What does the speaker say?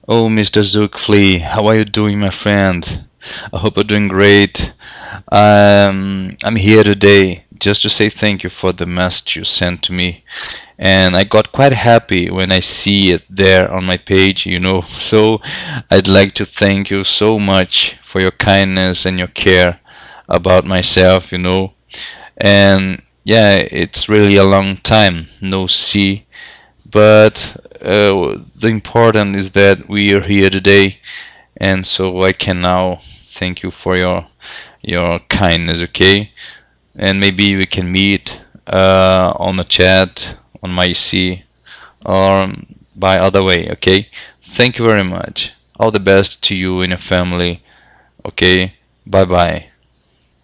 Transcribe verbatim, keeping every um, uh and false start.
Oh, mister Zook Flea, how are you doing, my friend? I hope you're doing great. Um, I'm here today just to say thank you for the message you sent to me. And I got quite happy when I see it there on my page, you know. So I'd like to thank you so much for your kindness and your care about myself, you know. And yeah, it's really a long time no see, but uh, the important is that we are here today, and so I can now thank you for your your kindness, okay? And maybe we can meet uh, on the chat on my C or by other way, okay? Thank you very much. All the best to you and your family, okay? Bye bye.